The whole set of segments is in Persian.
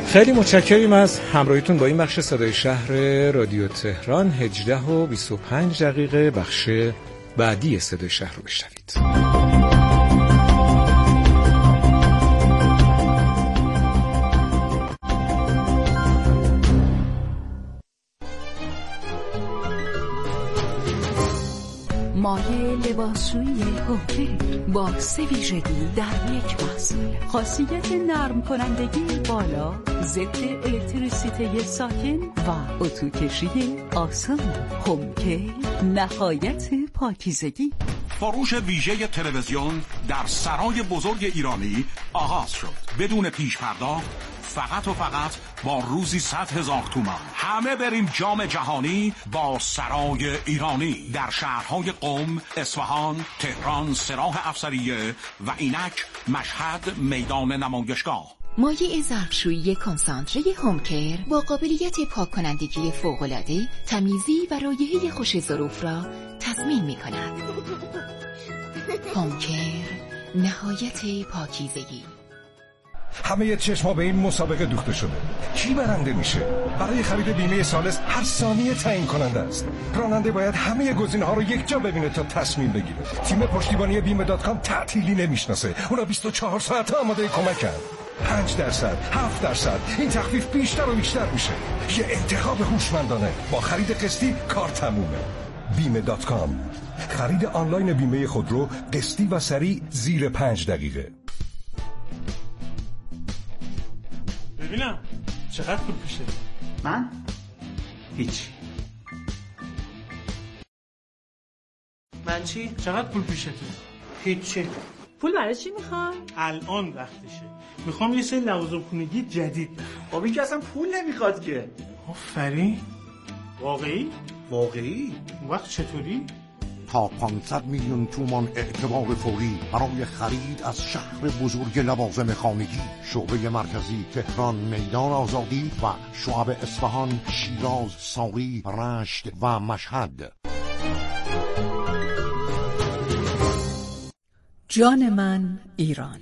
خیلی متشکریم از همراهیتون با این بخش صدای شهر رادیو تهران. 18:25 بخش بعدی صدای شهر رو بشنوید. مایه لباسشویی هوکر با 3 ویژگی در یک محصول. خاصیت نرم کنندگی بالا، ضد الکتریسیته ساکن و اتوکشی آسان. هوکر نهایت پاکیزگی. فروش ویژه تلویزیون در سرای بزرگ ایرانی آغاز شد. بدون پیش پرداخت، فقط و فقط با روزی 100,000 تومان. همه بریم جام جهانی با سرای ایرانی در شهرهای قم، اصفهان، تهران، سراح افسریه و اینک مشهد میدان نمایشگاه. مایع ظرفشویی کنسانتره هومکر با قابلیت پاک کنندگی فوق‌العاده، تمیزی و رایحه خوش ظروف را تضمین می‌کند. هومکر نهایت پاکیزگی. همه چشما به این مسابقه دوخته شده. کی برنده میشه؟ برای خرید بیمه ثالث هر ثانیه تعیین کننده است. راننده باید همه گزینه‌ها رو یک جا ببینه تا تصمیم بگیره. تیم پشتیبانی بیمه.com تعطیلی نمیشناسه. اونا 24 ساعت آماده کمکن. 5%، 7%، این تخفیف بیشتر و بیشتر میشه. یه انتخاب هوشمندانه. با خرید قسطی کار تمومه. بیمه.com، خرید آنلاین بیمه خودرو قسطی و سریع زیر 5 دقیقه. ببینم چقدر پول پیشه؟ من؟ هیچ. من چی؟ چقدر پول پیشته؟ هیچی. پول برای چی میخوای؟ الان وقتشه. میخوام یه سری لوازم خونگی جدید بخرم. خب این که اصلا پول نمیخواد که. آفرین. واقعی؟ واقعی؟ اون وقت چطوری؟ تا 500 میلیون تومان اعتبار فوری برای خرید از شهر بزرگ لوازم خانگی. شعبه مرکزی تهران میدان آزادی و شعب اصفهان، شیراز، ساری، رشت و مشهد. جان من ایران.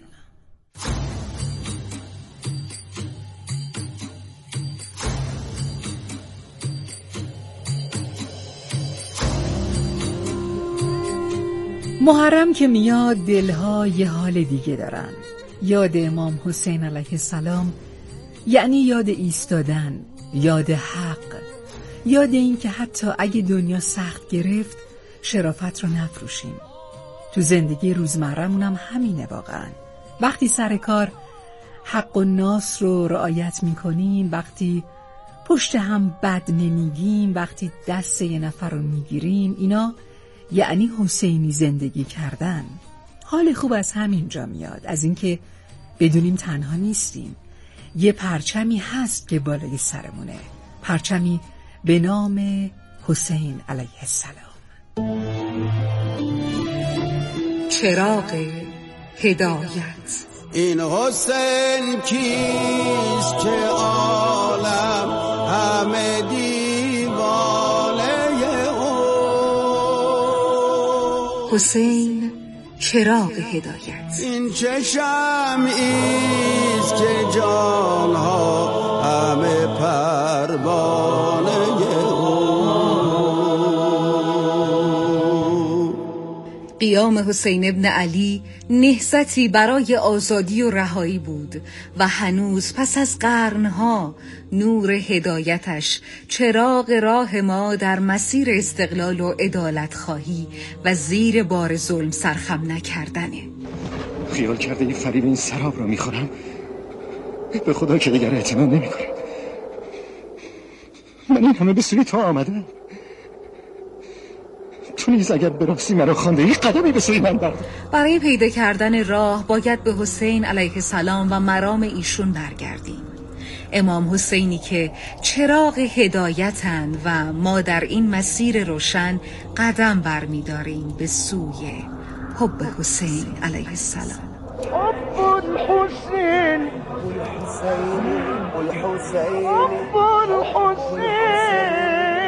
محرم که میاد دلها یه حال دیگه دارن. یاد امام حسین علیه السلام، یعنی یاد ایستادن، یاد حق، یاد این که حتی اگه دنیا سخت گرفت شرافت رو نفروشیم. تو زندگی روزمرمون هم همینه واقعا. وقتی سر کار حق و ناس رو رعایت میکنیم، وقتی پشت هم بد نمیگیم، وقتی دست یه نفر رو میگیریم، اینا یعنی حسینی زندگی کردن. حال خوب از همینجا میاد، از اینکه بدونیم تنها نیستیم. یه پرچمی هست که بالای سرمونه، پرچمی به نام حسین علیه السلام. چراغ هدایت. این حسین کیست که عالم همه دیوانه حسین چراغ هدایت. این چه شمعیست که جانها همه پروانه قیام حسین ابن علی نهضتی برای آزادی و رهایی بود و هنوز پس از قرنها نور هدایتش چراغ راه ما در مسیر استقلال و عدالت خواهی و زیر بار ظلم سرخم نکردنه. خیال کرده این فریب این سراب را میخورم، به خدا که دیگر اعتماد نمیکنم. من این همه به سوی تو آمدم، تو نیز اگر به راستی مرا خوانده ای قدمی به سوی من بردار. برای پیدا کردن راه باید به حسین علیه السلام و مرام ایشون برگردیم. امام حسینی که چراغ هدایتند و ما در این مسیر روشن قدم برمی‌داریم به سوی حب حسین علیه السلام. حب الحسین حب الحسین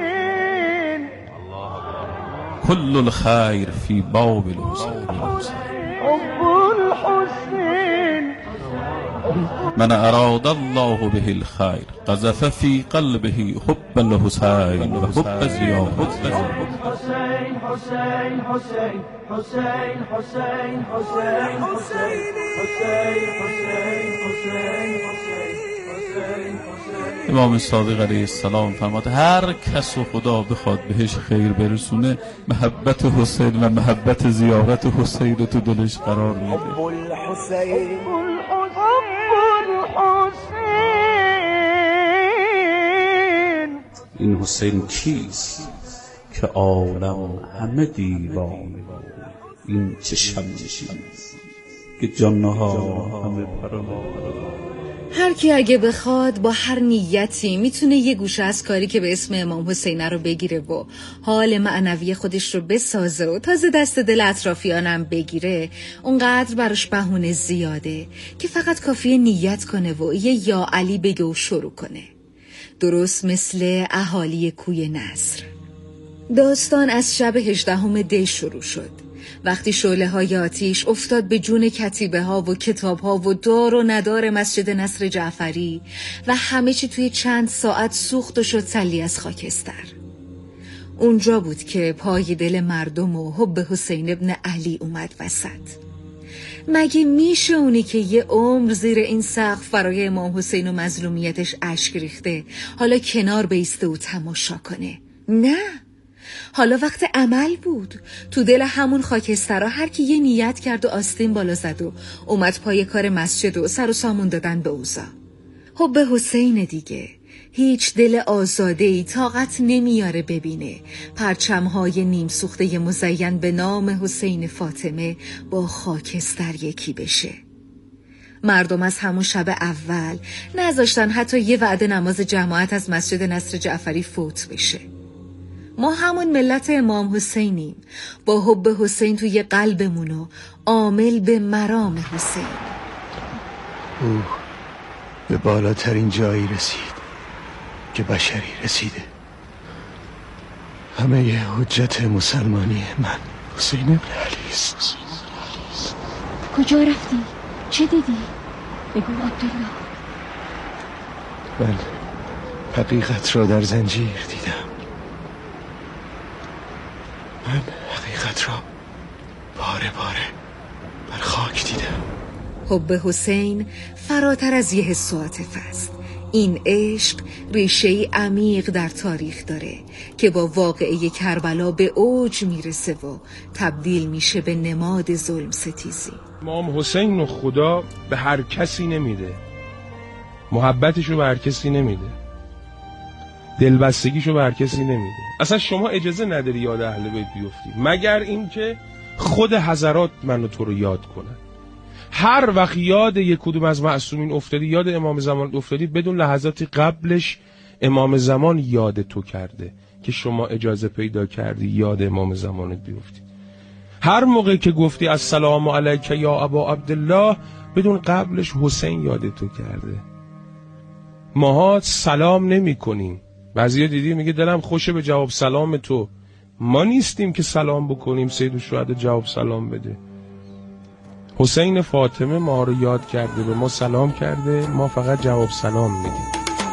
كل الخير في باب الحسين. حب الحسين من اراد الله به الخیر قذف فی قلبه حب الحسین و حب زیارت امام صادق علیه السلام فرمود هر کس و خدا بخواد بهش خیر برسونه محبت حسین و محبت زیارت حسین رو تو دلش قرار میده. این حسین کیست که عالم همه دیوانه، این چه شمشی که جانها همه پروا. هر کی اگه بخواد با هر نیتی میتونه یه گوشه از کاری که به اسم امام حسین رو بگیره و حال معنوی خودش رو بسازه و تازه دست دل اطرافیانم بگیره. اونقدر براش بهونه زیاده که فقط کافیه نیت کنه و یه یا علی بگه و شروع کنه. درست مثل اهالی کوی نصر. داستان از شب 18 دی شروع شد. وقتی شعله های آتیش افتاد به جون کتیبه ها و کتاب ها و دار و ندار مسجد نصر جعفری و همه چی توی چند ساعت سوخت و شد سلی از خاکستر. اونجا بود که پای دل مردم و حب حسین ابن علی اومد وسط. مگه میشه اونی که یه عمر زیر این سقف برای امام حسین و مظلومیتش اشک ریخته حالا کنار بیسته و تماشا کنه؟ نه، حالا وقت عمل بود. تو دل همون خاکسترها هر کی یه نیت کرد و آستین بالا زد و اومد پای کار مسجد و سر و سامون دادن به اوضاع. حب حسین دیگه. هیچ دل آزاده‌ای طاقت نمیاره ببینه پرچم‌های نیم سوخته مزین به نام حسین فاطمه با خاکستر یکی بشه. مردم از همون شب اول نذاشتن حتی یه وعده نماز جماعت از مسجد نصر جعفری فوت بشه. ما همون ملت امام حسینیم، با حب حسین توی قلبمون و عامل به مرام حسین. او به بالاترین جایی رسید که بشری رسیده. همه ی حجت مسلمانی من حسین ابن علی است. کجا رفتی؟ چه دیدی؟ بگو عبدالله. من حقیقت را در زنجیر دیدم. من حقیقت را باره باره بر خاک دیدم. حب حسین فراتر از یه حس و عاطفه است. این عشق ریشه‌ای عمیق در تاریخ داره که با واقعه کربلا به اوج میرسه و تبدیل میشه به نماد ظلم ستیزی. امام حسین و خدا به هر کسی نمیده، محبتشو به هر کسی نمیده، دلبستگیشو به هر کسی نمیده. اصلا شما اجازه نداری یاد اهل بیت بیفتی مگر اینکه خود حضرات من و تو رو یاد کنن. هر وقت یاد یک کدوم از معصومین افتادی، یاد امام زمان افتادی، بدون لحظاتی قبلش امام زمان یاد تو کرده که شما اجازه پیدا کردی یاد امام زمانت بیفتی. هر موقع که گفتی السلام علیک یا ابا عبدالله، بدون قبلش حسین یاد تو کرده. ماها سلام نمی کنیم. بعضیا دیدی میگه دلم خوشه به جواب سلام تو. ما نیستیم که سلام بکنیم سیدالشهدا جواب سلام بده. حسین فاطمه ما رو یاد کرده، به ما سلام کرده، ما فقط جواب سلام میدیم.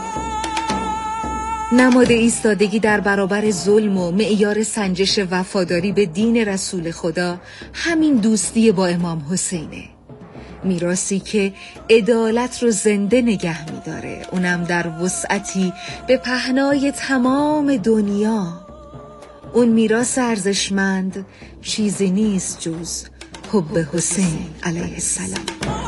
نماد ایستادگی در برابر ظلم و معیار سنجش وفاداری به دین رسول خدا همین دوستی با امام حسینه. میراثی که عدالت رو زنده نگه میداره، اونم در وسعتی به پهنای تمام دنیا. اون میراث ارزشمند چیزی نیست جز حب حسین علیه السلام.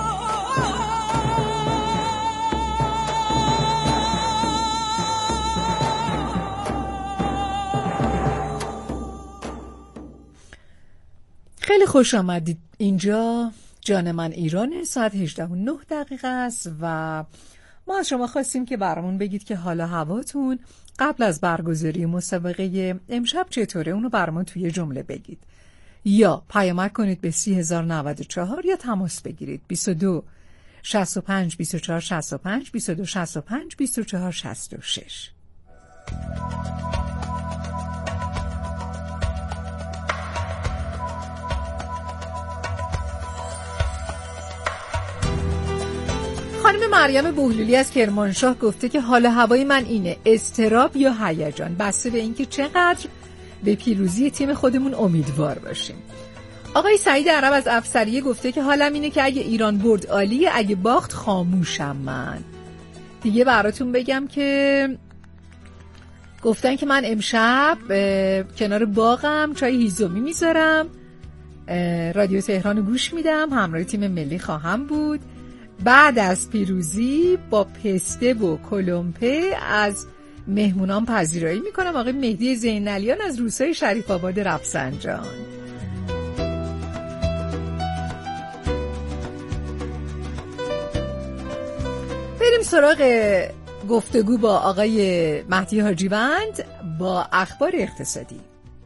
خیلی خوش آمدید. اینجا جان من ایران، ساعت 18:09 است و ما از شما خواستیم که برامون بگید که حالا هواتون قبل از برگزاری مسابقه امشب چطوره. اونو برامون توی جمله بگید یا پیامک کنید به 30,094 یا تماس بگیرید 22 65 24 65 22 65 24 66. خانم مریم بهلولی از کرمانشاه گفته که حال هوای من اینه، اضطراب یا هیجان، بسته به اینکه چقدر به پیروزی تیم خودمون امیدوار باشیم. آقای سعید عرب از افسریه گفته که حالم اینه که اگه ایران برد عالیه، اگه باخت خاموشم. من دیگه براتون بگم که گفتن که من امشب کنار باغم چای هیزومی میذارم، رادیو تهران گوش میدم، همراه تیم ملی خواهم بود. بعد از پیروزی با پسته و کلمپه از مهمونان پذیرایی میکنم. آقای مهدی زینالیان از روستای شریف آباد رفسنجان. بریم سراغ گفتگو با آقای مهدی حاجیوند با اخبار اقتصادی.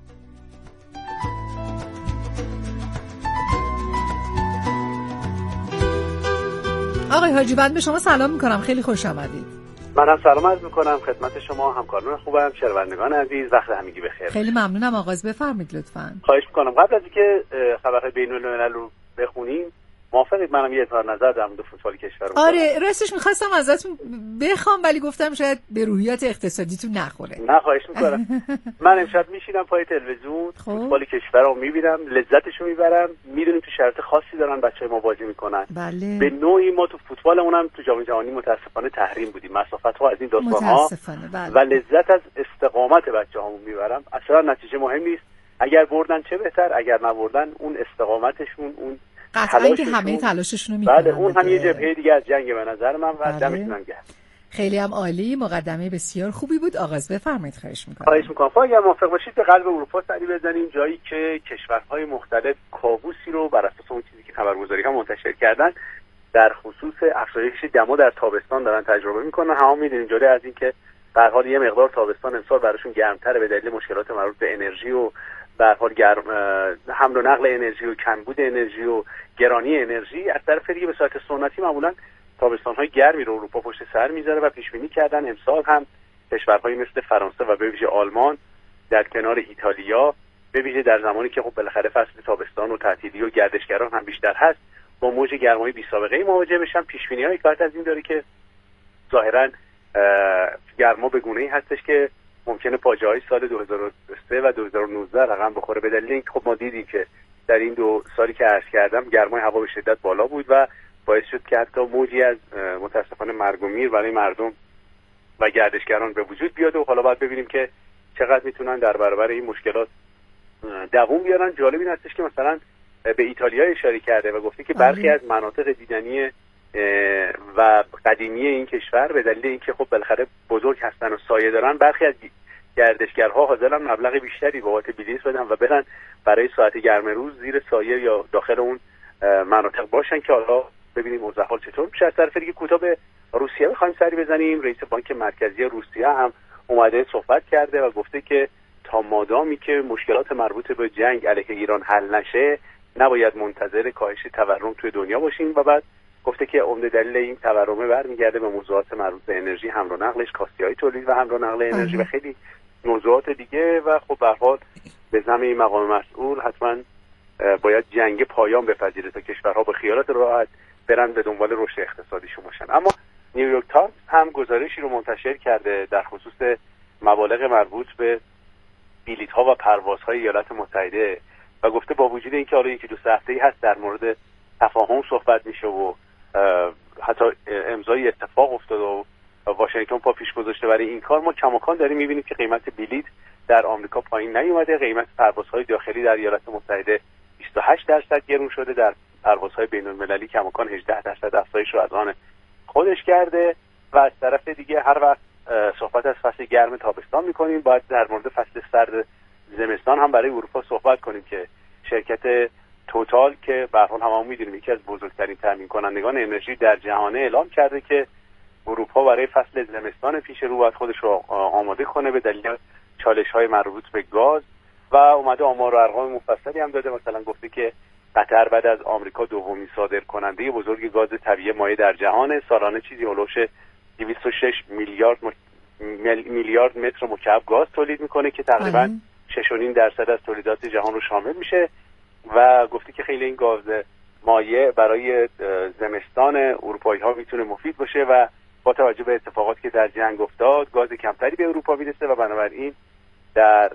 آقای حاجیوند به شما سلام میکنم، خیلی خوش آمدید. منم سلام عرض میکنم خدمت شما همکاران خوبم، شنوندگان عزیز، وقت همگی بخیر. خیلی ممنونم. آغاز بفرمایید لطفاً. خواهش میکنم. قبل از اینکه خبرهای بین‌الملل رو بخونیم، موافقید منم یه اظهار نظر در مورد فوتبال کشور رو آره راستش میخواستم ازتون بخوام، ولی گفتم شاید به روحیات اقتصادیتون نخوره. نه خواهش میکنم. من امشب میشینم پای تلویزیون، فوتبال کشور رو میبینم، لذتشو میبرم. میدونیم تو شرایط خاصی دارن بچهای ما بازی میکنن. بله. به نوعی ما تو فوتبالمون هم تو جام جهانی متاسفانه تحریم بودیم، مسافت‌ها از این داستان‌ها، بله. و لذت از استقامت بچه‌هامون میبرم. اصلا نتیجه مهم نیست، اگر بردن چه بهتر، اگر نبردن اون استقامتشون، اون قطعاً که همه تلاششون رو میکنن. بله اون هم یه جبهه دیگه از جنگ به نظر من و دمتون هم گرم. خیلی هم عالی، مقدمه بسیار خوبی بود. آغاز بفرمایید. خواهش میکنم. خواهش میکنم. اگر موافق باشید به قلب اروپا سری بزنیم، جایی که کشورهای مختلف کابوسی رو بر اساس اون چیزی که خبرگزاری ها منتشر کردن در خصوص افزایش دما در تابستان دارن تجربه میکنن. همون میدونیم جالب از این که به هر حال یه مقدار تابستان امسال براشون گرمتره به دلیل مشکلات مربوط به انرژی و به هر حال حمل و نقل انرژی و کمبود انرژی و گرانی انرژی. از طرف دیگه به صورت سنتی معمولا تابستان‌های گرمی رو اروپا پشت سر میذاره و پیش بینی کردن امسال هم کشورهای مثل فرانسه و به ویژه آلمان در کنار ایتالیا، به ویژه در زمانی که خب بالاخره فصل تابستان و تعطیلی و گردشگران هم بیشتر هست، با موج گرمای بی‌سابقه‌ای مواجه بشن. پیش بینی‌های کارت از این داره که ظاهراً گرما به گونه‌ای هستش که ممکنه پاجه‌های سال 2003 و 2019 رقم بخوره، به دلیل اینکه خب ما دیدیم که در این 2 سالی که عرض کردم گرمای هوا به شدت بالا بود و باعث شد که حتی موجی از متاسفانه مرگ و میر برای مردم و گردشگران به وجود بیاد و حالا باید ببینیم که چقدر میتونن در برابر این مشکلات دوام بیارن. جالب این هستش که مثلا به ایتالیا اشاره کرده و گفته که برخی از مناطق دیدنی و قدیمی این کشور به دلیل اینکه خب بالاخره بزرگ هستن و سایه دارن، برخی از گردشگرها حاضرن مبلغ بیشتری بابت بلیط بدن و برن برای ساعت گرم روز زیر سایه یا داخل اون مناطق باشن که حالا ببینیم اوضاع حال چطور میشه. از طرف دیگه کوتاه به روسیه بخوایم سری بزنیم. رئیس بانک مرکزی روسیه هم اومده صحبت کرده و گفته که تا مادامی که مشکلات مربوط به جنگ علیه ایران حل نشه نباید منتظر کاهش تورم توی دنیا باشیم و بعد گفته که عمده دلیل این تورم برمیگرده به موضوعات مربوط به انرژی، حمل و نقلش، کاستی‌های تولید و حمل و نقل انرژی و خیلی موضوعات دیگه. و خب به هر حال به زعم این مقام مسئول حتما باید جنگ پایان بپذیره تا کشورها با خیالات راحت برن به دنبال رشد اقتصادیشون باشن. اما نیویورک تایمز هم گزارشی رو منتشر کرده در خصوص مبالغ مربوط به بلیط‌ها و پروازهای ایالات متحده و گفته با وجود اینکه حالا 1-2 هفته‌ای هست در مورد تفاهم صحبت میشه و حتی امضای اتفاق افتاد و واشنگتن پا پیش گذاشته برای این کار، ما کماکان داریم میبینیم که قیمت بلیط در آمریکا پایین نیومده. قیمت پروازهای داخلی در ایالات متحده 28% گرون شده، در پروازهای بین‌المللی کماکان 18% افزایش رو از آن خودش کرده. و از طرف دیگه هر وقت صحبت از فصل گرم تابستان میکنیم باید در مورد فصل سرد زمستان هم برای اروپا صحبت کنیم که شرکت توتال که به هر حال هممون میدونیم یکی از بزرگترین تامین کنندگان انرژی در جهان اعلام کرده که اروپا برای فصل زمستان پیش رو باید خودش رو آماده کنه به دلیل چالش‌های مربوط به گاز و اومده آمار و ارقام مفصلی هم داده. مثلا گفته که قطر بعد از آمریکا دومین صادرکننده بزرگ گاز طبیعی مایع در جهان، سالانه چیزی هولوش 206 میلیارد متر مکعب گاز تولید میکنه که تقریبا 6.5% از تولیدات جهان رو شامل میشه و گفته که خیلی این گاز مایع برای زمستان اروپایی ها میتونه مفید باشه و با توجه به اتفاقاتی که در جنگ افتاد گاز کمتری به اروپا میرسه و بنابراین در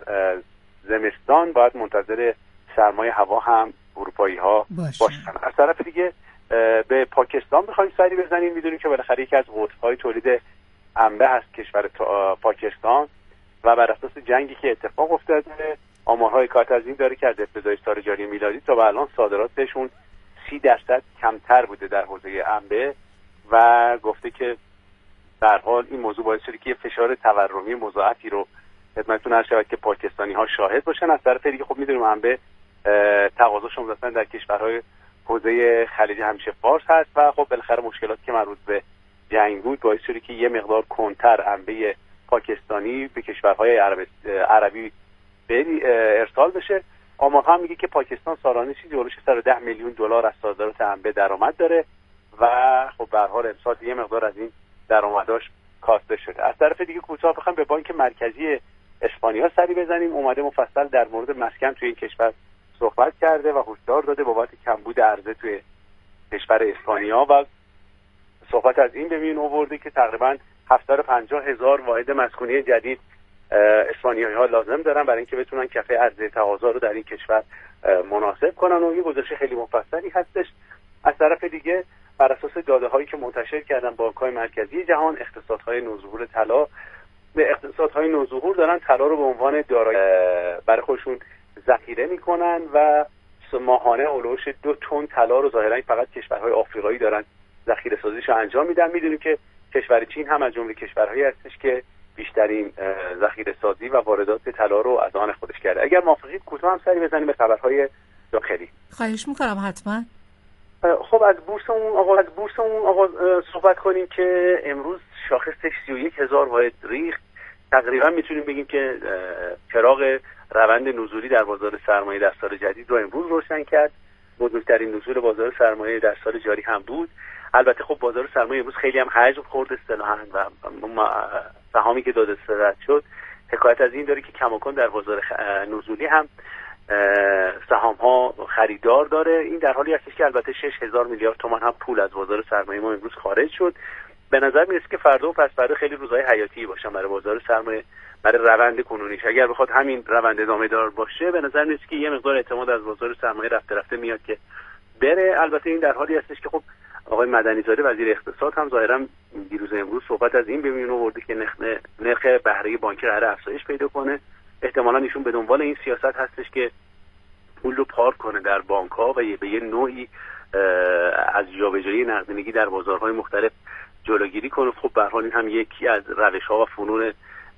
زمستان باید منتظر سرمای هوا هم اروپایی ها باشن. از طرف دیگه به پاکستان بخوایم سری بزنیم، میدونیم که بالاخره یکی از قطب‌های تولید انبه هست کشور پاکستان و بر اساس جنگی که اتفاق افتاده آمارهای کات از این داره که از ابتدای سال جاری میلادی تا به الان صادراتشون 30% کمتر بوده در حوزه انبه و گفته که در حال این موضوع باعث شده که یه فشار تورمی مضاعفی رو خدمتتون عرض شود که پاکستانی ها شاهد باشن. از طرف دیگه خب میدونیم انبه تقاضاش مثلا در کشورهای حوزه خلیج همیشه فارس هست و خب بالاخره مشکلاتی که مربوط به جنگ بود باعث شده که یه مقدار کنتر انبه پاکستانی به کشورهای عربی ارسال بشه. آمارها میگه که پاکستان سالانه چیزی حدود 110 میلیون دلار از صادرات انبه درآمد داره و خب به هر حال امسال یه مقدار از این درآمداش کاسته شده. از طرف دیگه کوتاه بخوام به بانک مرکزی اسپانیا سری بزنیم، اومده مفصل در مورد مسکن توی این کشور صحبت کرده و هشدار داده بابت کمبود عرضه توی کشور اسپانیا و صحبت از این به میون آورده که تقریبا 750,000 واحد مسکونی جدید اسپانیایی‌ها لازم دارن برای اینکه بتونن کفه عرضه تقاضا رو در این کشور مناسب کنن و یه گزارش خیلی مفصلی هستش. از طرف دیگه بر اساس داده‌هایی که منتشر کردن بانک‌های مرکزی جهان، اقتصادهای نوظهور طلا به اقتصادهای نوظهور دارن طلا رو به عنوان دارایی برای خودشون ذخیره میکنن و ماهانه اولوش 2 تن طلا رو ظاهرا فقط کشورهای آفریقایی دارن ذخیره سازیش انجام میدن. میدونیم که کشور چین هم از جمله کشورهایی هستش که بیشترین ذخیره سازی و واردات طلا رو از آن خودش کرده. اگر موافقید کوتاه هم سری بزنیم به خبرهای داخلی. خواهش میکنم حتما. خب از بورسمون آقا صحبت کنیم که امروز شاخصش 31,000 واحد ریخت. تقریبا میتونیم بگیم که چراغ روند نزولی در بازار سرمایه در سال جدید رو امروز روشن کرد. بزرگترین نزول بازار سرمایه در سال جاری هم بود. البته خب بازار سرمایه امروز خیلی هم حجم خورد اصطلاحاً و سهامی که داده رد شد حکایت از این داره که کماکان در بازار نزولی هم سهام ها خریدار داره. این در حالی هستش که البته 6,000 میلیارد تومان هم پول از بازار سرمایه ما امروز خارج شد. به نظر میرسه که فردا و پس فردا خیلی روزهای حیاتی باشن برای بازار سرمایه، برای روند کنونیش. اگر بخواد همین روند ادامه دار باشه به نظر میرسه که یه مقدار اعتماد از بازار سرمایه رفته میاد که بره. البته این در حالی هستش که خب آقای مدنی زاده وزیر اقتصاد هم ظاهرا دیروز امروز صحبت از این به میون آورده که نرخ بهره بانکی قرار افزایش پیدا کنه. احتمالاً ایشون به دنبال این سیاست هستش که پول رو پارک کنه در بانک‌ها و به یه نوعی از جابجایی نقدینگی در بازارهای مختلف جلوگیری کنه. خب به هر حال این هم یکی از روش‌ها و فنون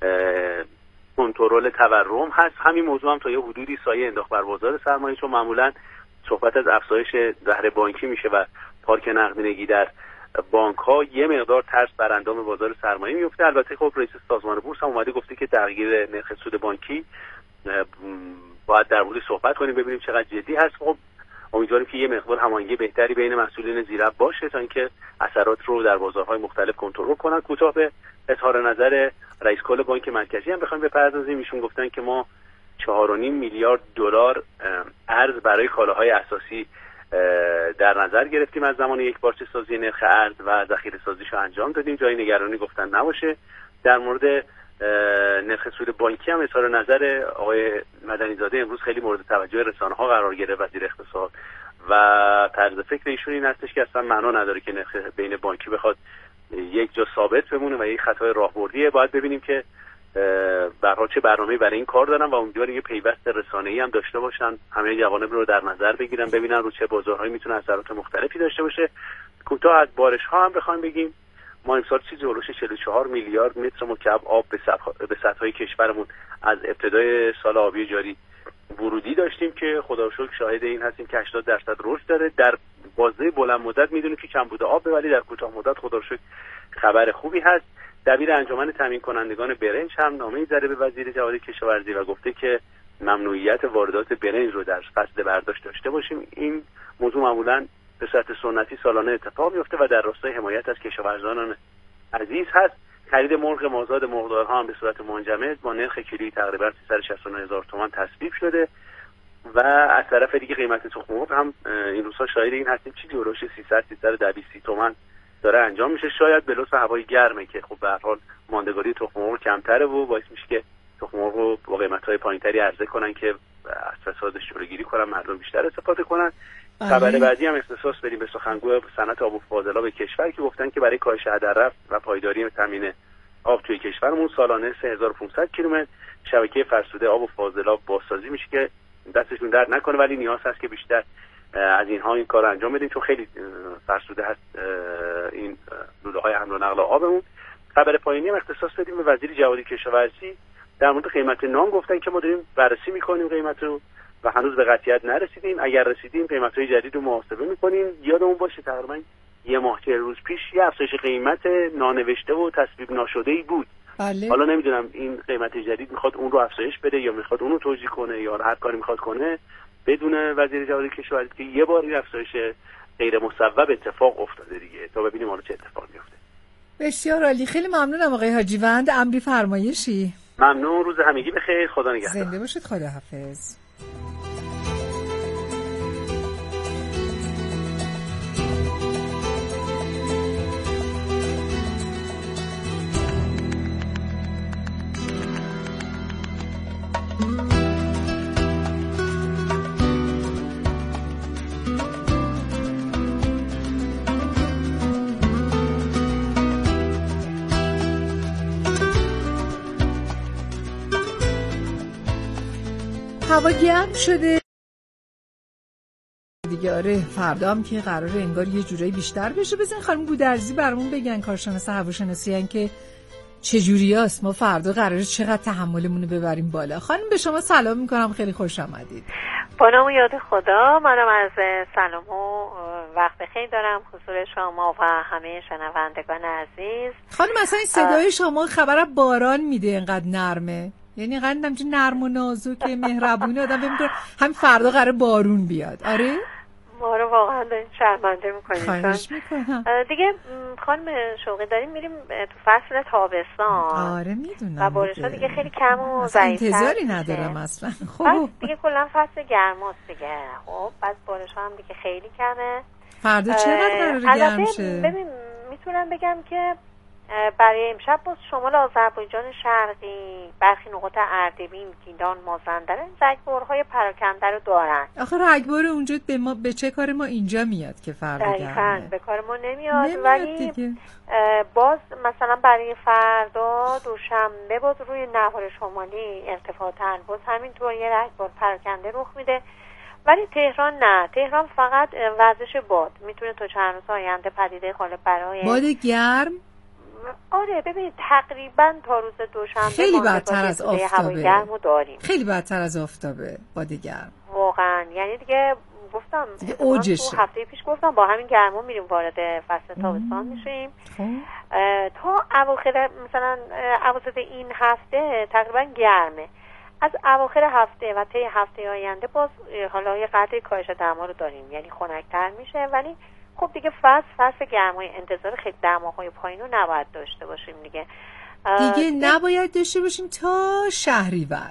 کنترل تورم هست. همین موضوع هم تا یه حدودی سایه انداخت بر بازار سرمایه، چون معمولاً صحبت از افزایش بهره بانکی میشه و پارک نقدینگی در بانک‌ها یه مقدار ترس بر اندام بازار سرمایه میفته. البته خب رئیس سازمان بورس هم اومده گفته که تغییر نرخ سود بانکی باید در موردش صحبت کنیم ببینیم چقدر جدی هست. خب امیدواریم که یه مقدار هماهنگی بهتری بین مسئولین زیرب باشه تا اینکه اثرات رو در بازارهای مختلف کنترل کنن. کوتاه به اظهار نظر رئیس کل بانک مرکزی هم بخوایم بپردازیم. ایشون گفتن که ما 4.5 میلیارد دلار ارز برای کالاهای اساسی در نظر گرفتیم از زمان یک بارچه سازی نرخ ارز و ذخیره سازیشو انجام دادیم. جای نگرانی گفتن نباشه. در مورد نرخ سود بانکی هم اظهار نظر آقای مدنی زاده امروز خیلی مورد توجه رسانه‌ها قرار گرفت. وزیر اقتصاد و طرز فکر ایشون این هستش که اصلا معنا نداره که نرخ بین بانکی بخواد یک جا ثابت بمونه و یک خطای راهبردیه. باید ببینیم که به هر حال چه برنامه‌ای برای این کار دارن و امیدواریم یه پیوست رسانه‌ای هم داشته باشن، همه جوانب رو در نظر بگیرن ببینن رو چه بازارهایی میتونه اثرات مختلفی داشته باشه. کوتاه از بارش‌ها هم بخوایم بگیم، ما امسال چیزی هولوش 44 میلیارد متر مکعب آب به سطح‌های کشورمون از ابتدای سال آبی جاری ورودی داشتیم که خدا رو شکر شاهد این هستیم که 80% رشد داره. در بازه بلند مدت میدونیم که کمبود آب، ولی در کوتاه مدت خدا رو شکر خبر خوبی هست. دبیر انجمن تامین کنندگان برنج هم نامه‌ای زده به وزیر جهاد کشاورزی و گفته که ممنوعیت واردات برنج رو در فصل برداشت داشته باشیم. این موضوع معمولاً به صورت سنتی سالانه اتفاق میفته و در راستای حمایت از کشاورزان عزیز هست. خرید مرغ مازاد مرغدارها هم به صورت منجمد با نرخ کیلویی تقریبا 369,000 تومان تصویب شده و از طرف دیگه قیمت تخم مرغ هم این روزها شاهد این هستیم چیزی هولوش 300-320 تومن داره انجام میشه. شاید به لطف هوای گرمه که خب به هر حال ماندگاری تخم مرغ کمتره و باعث میشه که تخم مرغ رو با قیمت‌های پایینتری عرضه کنن که از فسادش جلوگیری کنن، مردم بیشتر استفاده کنن. خبر بعدی هم اختصاص بدیم به سخنگوی صنعت آب و فاضلاب کشور که گفتن که برای کاهش هدر و پایداری تامین آب توی کشورمون سالانه 3500 کیلومتر شبکه فرسوده آب و فاضلاب بازسازی میشه که دستشون درد نکنه، ولی نیاز هست که بیشتر از اینها این کار انجام بدیم چون خیلی فرسوده هست این لوله‌های حمل و نقل آبمون. خبر پایانی هم اختصاص بدیم به وزیر جواد کشاورزی. در مورد قیمت نان گفتن که ما داریم بررسی میکنیم قیمت رو و هنوز به قطعیت نرسیدیم. اگر رسیدیم قیمت‌های جدید رو محاسبه میکنیم. یادمون باشه تقریبا یه ماه 4 روز پیش یه افزایش قیمت نانوشته و تصویب ناشده‌ای بود. بله. حالا نمیدونم این قیمت جدید میخواد اون رو افزایش بده یا میخواد اون رو توجیه کنه یا هر کاری میخواد کنه. بدون وزیر جواد کشاورزی که یه بار این افزایش غیر مصوب اتفاق افتاده دیگه، تا ببینیم حالا چه اتفاقی میفته. بسیار عالی، خیلی ممنونم آقای حاجیوند. امری فرمایشی؟ ممنون، روز همگی بخیر، خدا نگهدار. زنده باشید، خدا حافظ. هوا گرم شده دیگه. آره فردا هم که قراره انگار یه جورایی بیشتر بشه. بزن خانم گودرزی برامون بگن، کارشناس هواشناسی ان، که چجوریاست ما فردا قراره چقدر تحملمون رو ببریم بالا. خانم به شما سلام میکنم، خیلی خوش آمدید. با نام و یاد خدا، منم از سلام و وقت بخیر دارم حضور شما و همه شنوندگان عزیز. خانم مثلا این صدای شما خبر باران میده، اینقدر نرمه، یعنی اینقدر نرم و نازک مهربونه، آدم فکر می‌کنه همین فردا قراره بارون بیاد. آره ما رو واقعا شرمنده میکنید. خواهش میکنم. دیگه خانم شوقی داریم میریم تو فصل تابستان. آره میدونم. و بارش‌ها دیگه خیلی کم و ضعیف‌تر انتظاری ندارم اصلا. خب دیگه کلا فصل گرماست دیگه. خب بعد بارش‌ها هم دیگه خیلی کمه. فردا چقدر قراره گرم شه؟ ببین میتونم بگم که برای امشب باز شمال آذربایجان شرقی، برخی نقاط اردبیل، گیلان، مازندران رگبارهای پراکنده رو دارن. آخه رگبار اونجا به چه کار ما اینجا میاد که فردا گرمه؟ به کار ما نمیاد ولی باز مثلا برای فردا دوشنبه باز روی نهار شمالی ارتفاع تنبوز همینطور یه رگبار پراکنده رخ میده. ولی تهران نه، تهران فقط وزش باد میتونه تا چند روز آینده پدیده غالب برای باد گرم. آره ببینید تقریبا تا روز دوشنبه خیلی بدتر از آفتابه. گرمو داریم. خیلی بدتر از آفتابه باد گرم. واقعا یعنی دیگه گفتم اوجشه. هفته پیش گفتم با همین گرما میریم وارد فصل تابستان میشیم. تا اواخر مثلا اواسط این هفته تقریبا گرمه. از اواخر هفته و طی هفته آینده باز حالا یه قدری کاهش دما رو داریم، یعنی خنک‌تر میشه. ولی خب دیگه فصل گرمای انتظار خیلی دماهای پایین رو نباید داشته باشیم دیگه نباید داشته باشیم تا شهریور.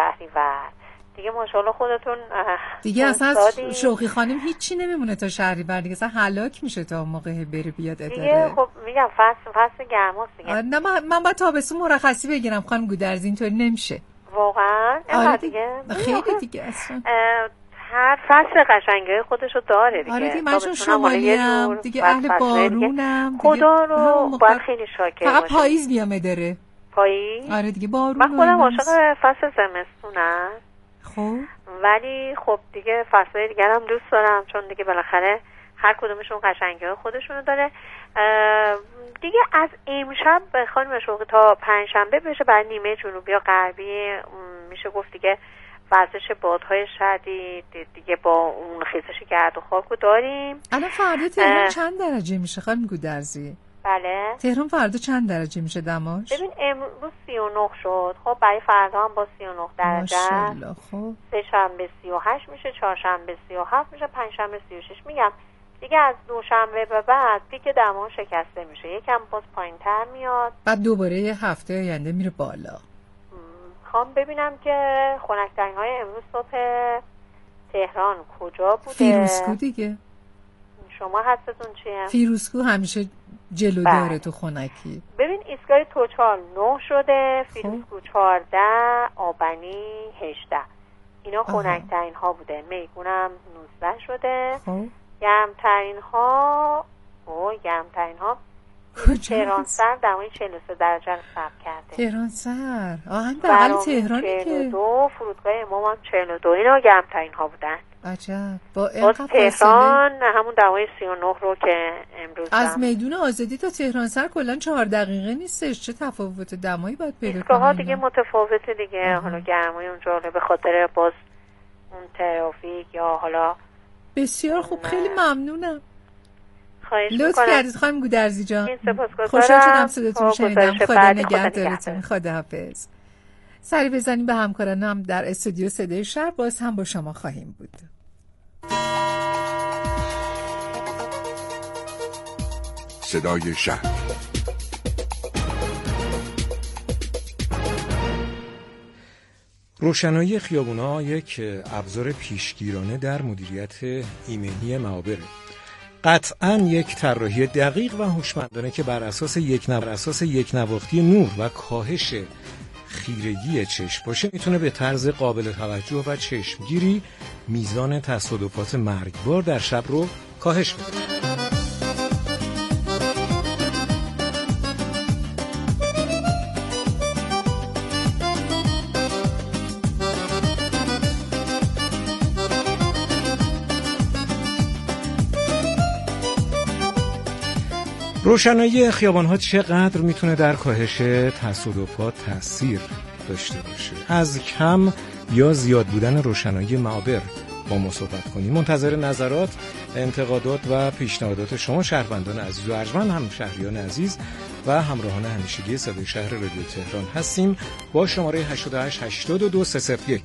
دیگه ماشاءالله خودتون دیگه اصلا شوقی خانم هیچی نمیمونه تا شهریور دیگه، اصلا هلاک میشه تا موقع بره بیاد اداره دیگه. خب میگم فصل گرماست دیگه. نه من باید تابستون مرخصی بگیرم خانم گودرزی، اینطوری نمیشه واقعا. آره دیگه خیلی دیگه اصلا هر فصل قشنگی خودشو داره دیگه. آره دیگه من چون شمالیم دیگه اهل بارونم خدا رو باید خیلی شاکر فقط پاییز بیامه داره. پاییز؟ آره دیگه بارون. من خودم عاشق فصل زمستونم. خب ولی خب دیگه فصلهای دیگر هم دوست دارم چون دیگه بالاخره هر کدومشون قشنگی‌های خودشونو داره. دیگه از امشب به خانم شوقی تا پنجشنبه بشه برای نیمه جنوبی یا غربی میشه گفت دیگه وزش بادهای شدید دیگه با اون خیزش گرد و خاک رو داریم. الان فردا تهران چند درجه میشه خانم گودرزی؟ بله تهران فردا چند درجه میشه دماش؟ ببین امروز 39 شد. خب برای فردا هم با 39 درجه. ماشاءالله. خب سه شنبه 38 میشه، چهارشنبه 37 میشه، پنجشنبه 36. میگم دیگه از دوشنبه به بعد پیک دما شکسته میشه، یکم باز پایین‌تر میاد، بعد دوباره یه هفته آینده میره بالا. خوام ببینم که خنک‌ترین‌های امروز صبح تهران کجا بوده؟ فیروزکو دیگه. شما حدستون چیه؟ فیروزکو همیشه جلو داره تو خنکی. ببین ایستگاه توچال 9 شده، فیروزکو 14، آبنی 18. اینا خنک‌ترین ها بوده. میگونم 19 شده. گرمترین ها تهران سر دمای 43 درجه رو ثبت کرده. تهران سر همین بغل تهرانه که 42. فرودگاه امام هم 42. اینا گرمترین ها بودن. عجب. با تهران همون دمای 39 رو که امروز از میدون آزادی تا تهران سر کلا 4 دقیقه نیستش. چه تفاوت دمایی باید پیدا کنیم؟ ایستگاه‌ها دیگه متفاوته دیگه. حالا گرمای اونجا به خاطر باز اون ترافیک یا حالا. بسیار خوب، خیلی ممنونم. لطف کردید خانم گودرزی جان. خوشحال شدم صداتون شنیدم. خدا نگهدارتون. خداحافظ. سری بزنیم به همکارانم در استودیو صدای شهر. باز هم با شما خواهیم بود. صدای شهر. روشنایی خیابونا یک ابزار پیشگیرانه در مدیریت ایمنی معابره. قطعاً یک طراحی دقیق و هوشمندانه که بر اساس یک نواختی نور و کاهش خیرگی چشم باشه میتونه به طرز قابل توجه و چشمگیری میزان تصادفات مرگبار در شب رو کاهش بده. روشنایی خیابان‌ها چقدر میتونه در کاهش تصادفات تأثیر داشته باشه؟ از کم یا زیاد بودن روشنایی معابر با ما صحبت کنیم. منتظر نظرات، انتقادات و پیشنهادات شما شهروندان عزیز و ارجمند، همشهریان عزیز و همراهان همیشگی صدای شهر رادیو تهران هستیم با شماره 88 82 301.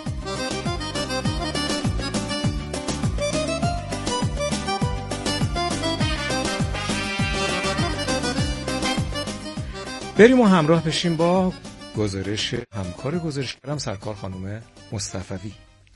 بریم و همراه بشیم با گزارش همکار گزارشگرم سرکار خانم مصطفی.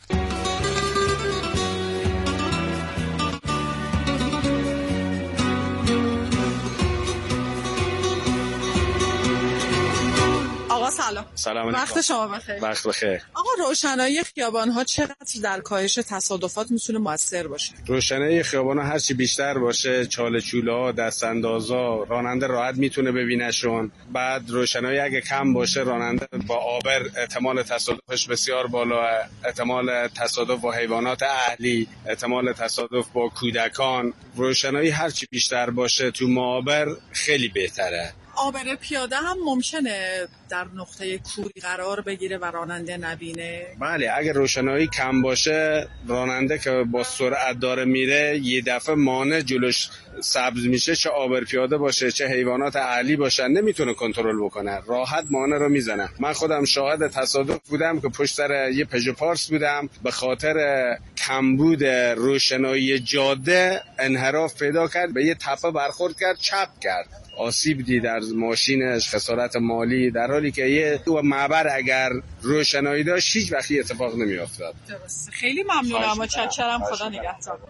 سلام. وقت شما بخیر. وقت بخیر. آقا روشنایی خیابان‌ها چقدر در کاهش تصادفات میتونه موثر باشه؟ روشنایی خیابان‌ها هر چی بیشتر باشه، چاله چوله‌ها، دستاندازا، راننده راحت میتونه ببینهشون. بعد روشنایی اگه کم باشه، راننده با آبر احتمال تصادفش بسیار بالاه، احتمال تصادف با حیوانات اهلی، احتمال تصادف با کودکان. روشنایی هر چی بیشتر باشه تو معابر خیلی بهتره. عابر پیاده هم ممکنه در نقطه کوری قرار بگیره و راننده نبینه؟ بله، اگر روشنایی کم باشه، راننده که با سرعت داره میره یه دفعه مانع جلوش سبز میشه، چه عابر پیاده باشه چه حیوانات اهلی باشن، نمیتونه کنترل بکنه، راحت مانع رو میزنه. من خودم شاهد تصادف بودم که پشت سر یه پژو پارس بودم، به خاطر کمبود روشنایی جاده انحراف پیدا کرد، به یه تپه برخورد کرد، چپ کرد، آسیب دید در ماشینش، خسارت مالی، در حالی که یه معبر اگر روشنایی داشت هیچ وقتی اتفاق نمیافتاد. درسته. خیلی ممنونم، متشکرم، خدا نگهدار.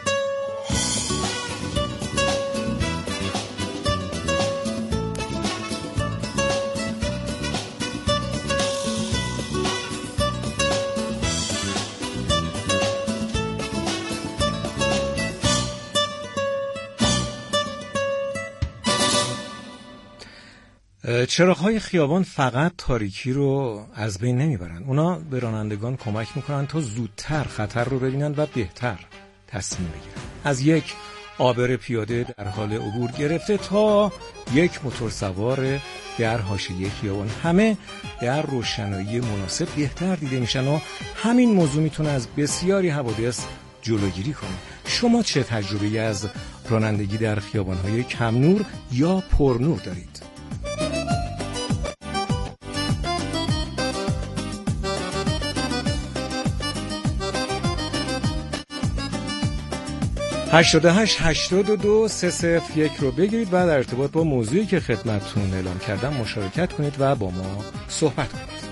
چراغ‌های خیابان فقط تاریکی رو از بین نمیبرن، اونا به رانندگان کمک میکنن تا زودتر خطر رو ببینن و بهتر تصمیم بگیرن. از یک عابر پیاده در حال عبور گرفته تا یک موتورسوار در حاشیه خیابان، همه در روشنایی مناسب بهتر دیده میشن و همین موضوع میتونه از بسیاری حوادث جلوگیری کنه. شما چه تجربه‌ای از رانندگی در خیابان‌های کم نور یا پرنور دارید؟ هشتاد یک رو بگیرید و در ارتباط با موضوعی که خدمتتون اعلام کردم مشارکت کنید و با ما صحبت کنید.